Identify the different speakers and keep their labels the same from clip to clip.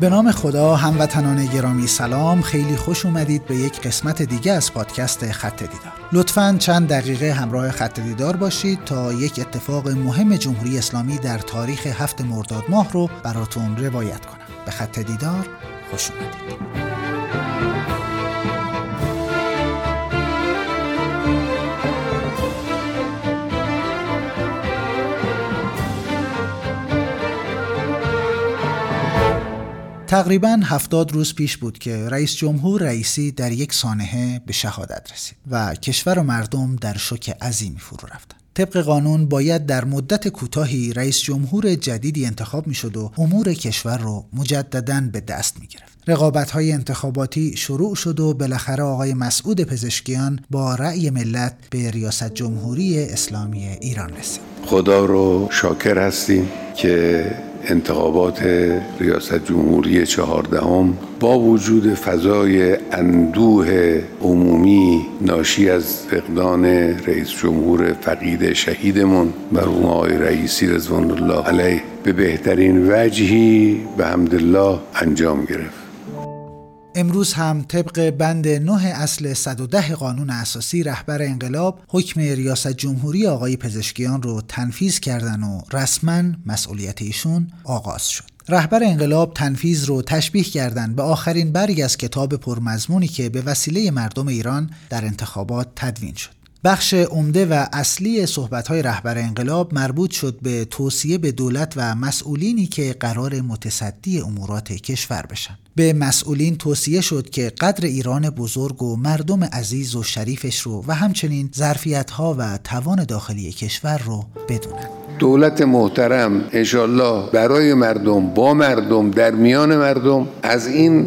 Speaker 1: به نام خدا، هموطنان گرامی سلام، خیلی خوش اومدید به یک قسمت دیگه از پادکست خط دیدار. لطفاً چند دقیقه همراه خط دیدار باشید تا یک اتفاق مهم جمهوری اسلامی در تاریخ 7 مرداد ماه رو براتون روایت کنم. به خط دیدار خوش اومدید. تقریباً 70 روز پیش بود که رئیس جمهور رئیسی در یک سانحه به شهادت رسید و کشور و مردم در شوک عظیمی فرو رفتند. طبق قانون باید در مدت کوتاهی رئیس جمهور جدیدی انتخاب میشد و امور کشور رو مجدداً به دست میگرفت. رقابت‌های انتخاباتی شروع شد و بالاخره آقای مسعود پزشکیان با رأی ملت به ریاست جمهوری اسلامی ایران رسید.
Speaker 2: خدا رو شاکر هستیم که انتخابات ریاست جمهوری 14 با وجود فضای اندوه عمومی ناشی از فقدان رئیس جمهور فقید شهیدمون مرحوم آقای رئیسی رضوان الله علیه به بهترین وجهی به حمدالله انجام گرفت.
Speaker 1: امروز هم طبق بند 9 اصل 110 قانون اساسی رهبر انقلاب حکم ریاست جمهوری آقای پزشکیان رو تنفیذ کردن و رسما مسئولیت ایشون آغاز شد. رهبر انقلاب تنفیذ رو تشبیه کردن به آخرین برگ از کتاب پرمضمونی که به وسیله مردم ایران در انتخابات تدوین شد. بخش عمده و اصلی صحبت‌های رهبر انقلاب مربوط شد به توصیه به دولت و مسئولینی که قرار متصدی امورات کشور بشن. به مسئولین توصیه شد که قدر ایران بزرگ و مردم عزیز و شریفش رو و همچنین ظرفیت‌ها و توان داخلی کشور رو بدونن.
Speaker 2: دولت محترم انشالله برای مردم، با مردم، در میان مردم از این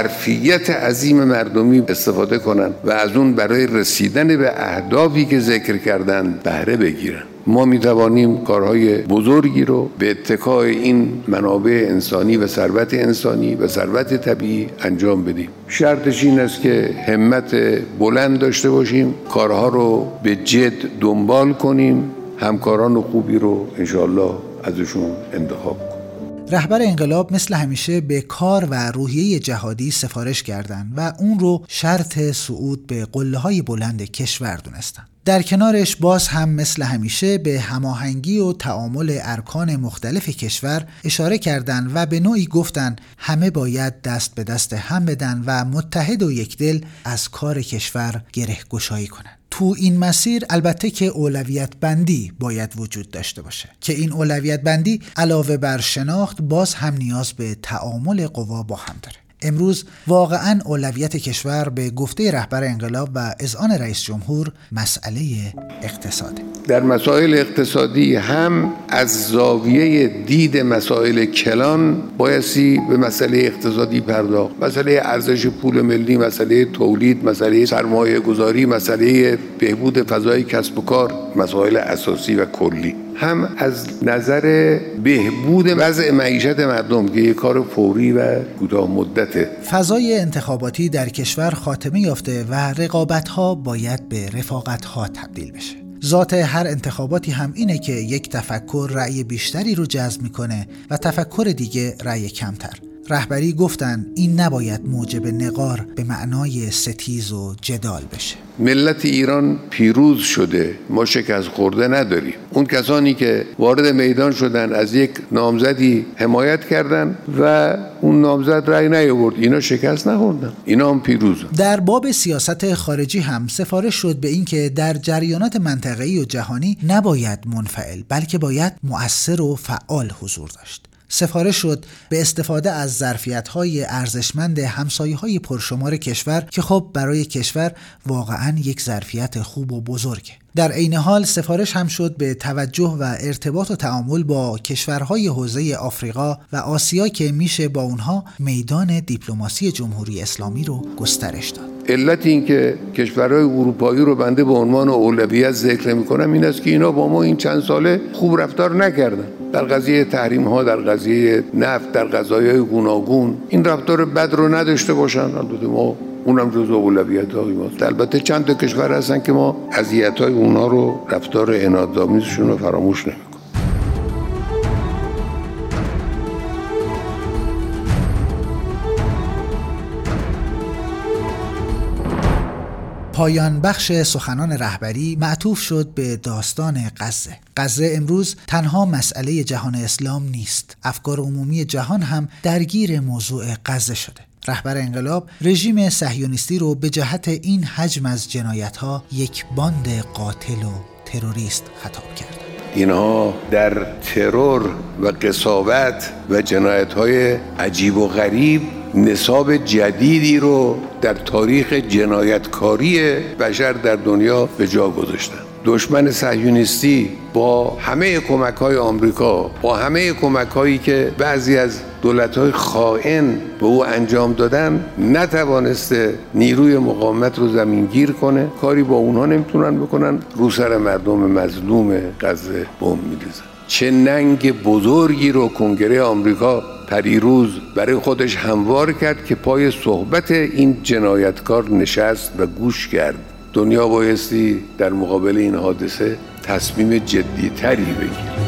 Speaker 2: ظرفیت عظیم مردمی استفاده کنن و از اون برای رسیدن به اهدافی که ذکر کردن بهره بگیرن. ما میتوانیم کارهای بزرگی رو به اتکای این منابع انسانی و ثروت انسانی و ثروت طبیعی انجام بدیم. شرطش این است که همت بلند داشته باشیم، کارها رو به جد دنبال کنیم، همکاران خوبی رو انشاءالله ازشون انتخاب کنیم.
Speaker 1: رهبر انقلاب مثل همیشه به کار و روحیه جهادی سفارش کردند و اون رو شرط صعود به قله‌های بلند کشور دونستن. در کنارش باز هم مثل همیشه به هماهنگی و تعامل ارکان مختلف کشور اشاره کردند و به نوعی گفتن همه باید دست به دست هم بدن و متحد و یکدل از کار کشور گره گشایی کنن. تو این مسیر البته که اولویت بندی باید وجود داشته باشه که این اولویت بندی علاوه بر شناخت باز هم نیاز به تعامل قوا با هم داره. امروز واقعاً اولویت کشور به گفته رهبر انقلاب و اذعان رئیس جمهور مسئله اقتصاده.
Speaker 2: در مسائل اقتصادی هم از زاویه دید مسائل کلان بایستی به مسئله اقتصادی پرداخت. مسئله ارزش پول ملی، مسئله تولید، مسئله سرمایه گذاری، مسئله بهبود فضای کسب و کار، مسائل اساسی و کلی. هم از نظر بهبود وضع معیشت مردم که یک کار فوری و کوتاه مدته.
Speaker 1: فضای انتخاباتی در کشور خاتمه یافته و رقابت‌ها باید به رفاقت‌ها تبدیل بشه. ذات هر انتخاباتی هم اینه که یک تفکر رأی بیشتری رو جذب میکنه و تفکر دیگه رأی کمتر. رهبری گفتن این نباید موجب نقار به معنای ستیز و جدال بشه.
Speaker 2: ملت ایران پیروز شده، ما شکست خورده نداریم. اون کسانی که وارد میدان شدن از یک نامزدی حمایت کردن و اون نامزد رأی نیاورد، اینا شکست نخوردن، اینا هم پیروز.
Speaker 1: در باب سیاست خارجی هم سفارش شد به این که در جریانات منطقه‌ای و جهانی نباید منفعل بلکه باید مؤثر و فعال حضور داشت. سفارش شد به استفاده از ظرفیت‌های ارزشمند همسایه‌های پرشمار کشور که خب برای کشور واقعاً یک ظرفیت خوب و بزرگه. در عین حال سفارش هم شد به توجه و ارتباط و تعامل با کشورهای حوزه آفریقا و آسیا که میشه با اونها میدان دیپلماسی جمهوری اسلامی رو گسترش داد.
Speaker 2: علت این که کشورهای اروپایی رو بنده به عنوان اولویت ذکر می‌کنم این است که اینا با ما این چند ساله خوب رفتار نکردن. در قضیه تحریم‌ها، در قضیه نفت، در قضایای گوناگون این رفتار بد رو نداشته باشن. البته ما اونم جزو اولویت‌های ماست. البته چند تا کشور هستن که ما اذیت‌های اونها رو، رفتار عنادآمیزشون رو فراموش نمی‌کنیم.
Speaker 1: پایان بخش سخنان رهبری معطوف شد به داستان غزه. غزه امروز تنها مسئله جهان اسلام نیست. افکار عمومی جهان هم درگیر موضوع غزه شده. رهبر انقلاب رژیم صهیونیستی رو به جهت این حجم از جنایت‌ها یک باند قاتل و تروریست خطاب کرد.
Speaker 2: اینها در ترور و قساوت و جنایت‌های عجیب و غریب نصاب جدیدی رو در تاریخ جنایتکاری بشر در دنیا به جا گذاشتن. دشمن صهیونیستی با همه کمک‌های آمریکا، با همه کمک‌هایی که بعضی از دولت‌های خائن به او انجام دادن، نتوانسته نیروی مقاومت رو زمینگیر کنه. کاری با اونها نمیتونن بکنن. رو سر مردم مظلوم غزه بمب می‌ریزن. چه ننگ بزرگی رو کنگره آمریکا پریروز برای خودش هموار کرد که پای صحبت این جنایتکار نشست و گوش کرد. دنیا بایستی در مقابل این حادثه تصمیم جدی‌تری بگیره.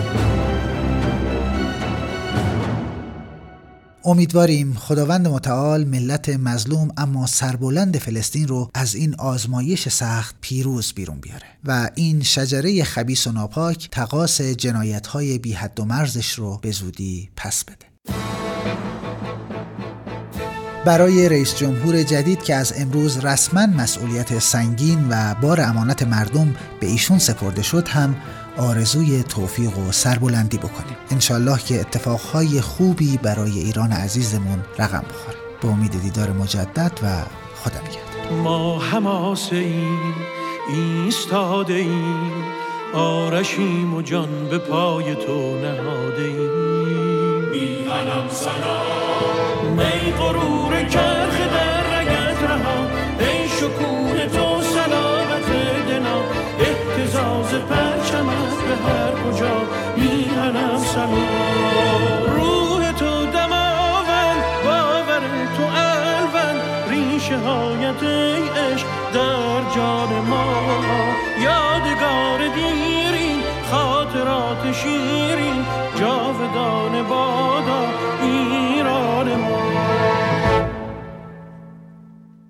Speaker 1: امیدواریم خداوند متعال ملت مظلوم اما سربلند فلسطین رو از این آزمایش سخت پیروز بیرون بیاره و این شجره خبیث و ناپاک تقاص جنایت‌های بی حد و مرزش رو به زودی پس بده. برای رئیس جمهور جدید که از امروز رسما مسئولیت سنگین و بار امانت مردم به ایشون سپرده شد هم آرزوی توفیق و سربلندی بکنیم. انشالله که اتفاقهای خوبی برای ایران عزیزمون رقم بخوره. به امید دیدار مجدد و خدا نگهدار.
Speaker 3: ما حماسه ایم ایستاده ایم، آرشیم و جان به پای تو نهاده ایم. میهنم سلام می غرور کرخ در رگت رها، ای شکوه تو سلامت دنا، اهتزاز پرچمت به هر کجا. میهنم سلام روح تو دماوند، باور تو الوند، ریشه هایت ای عشق در جان ما. یادگار دیرین خاطرات شیرین، جاودان بادا